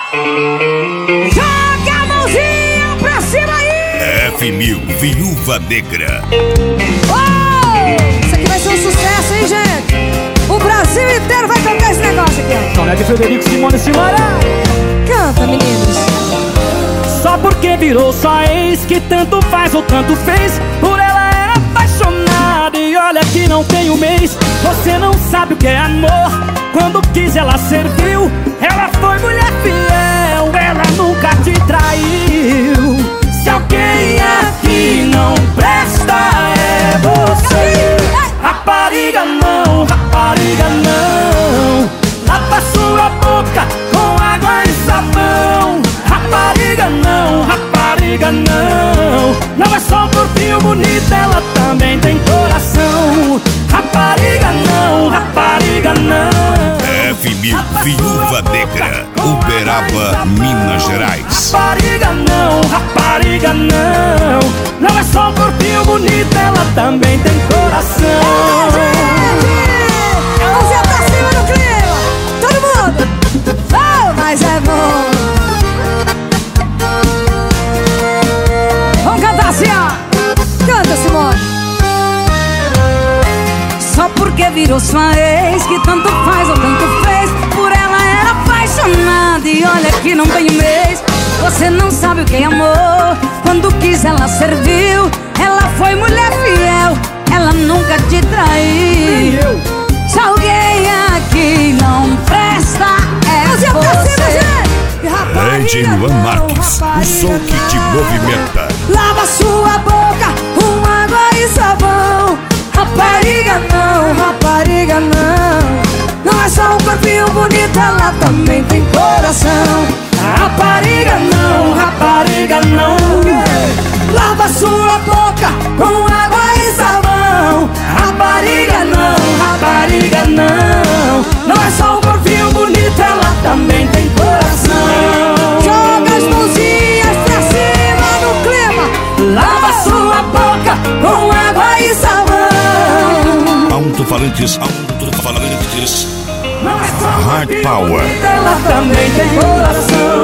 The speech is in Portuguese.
Joga a mãozinha pra cima aí! F1000, Viúva Negra. Isso aqui vai ser um sucesso, hein, gente? O Brasil inteiro vai cantar esse negócio aqui, ó. Não é de Frederico Simone Simará. Canta, meninos. Só porque virou sua ex, que tanto faz ou tanto fez, por ela era apaixonada e olha que não tem um mês. Você não sabe o que é amor, quando quis ela serviu. Ela foi mulher fiel, ela nunca te traiu. Se alguém aqui não presta é você. Rapariga não, rapariga não. Lava sua boca com água e sabão. Rapariga não, rapariga não. Não é só um corpinho bonito, ela também tem coração. Rapariga não, rapariga não. F1000, Viúva Negra, Uberaba, Minas Gerais. Rapariga não, rapariga não. Não é só um corpinho bonito, ela também tem coração. Mãozinha pra cima no clima. Todo mundo. Oh, mas é bom. Vamos cantar assim, ó. Canta, Simone. Só porque virou sua ex, que tanto faz ou tanto fez, por ela era apaixonada e olha que não tem um mês. Você não sabe o que é amor, quando quis ela serviu. Ela foi mulher fiel, ela nunca te traiu. Se alguém aqui não presta é você. Grande Luan Marques, o som que te movimenta. Lava sua boca com água e sabão. Rapariga não, rapariga não. Não é só um corpinho bonito, ela também tem coração. Rapariga não, rapariga não. Lava sua boca com água e sabão. Rapariga não, rapariga não. Não é só um corpinho bonito, ela também tem coração. Joga as mãozinhas pra cima no clima. Lava sua boca com água e sabão. Alto-falantes, Não é só um Hard corpinho Power. bonito, ela também tem coração.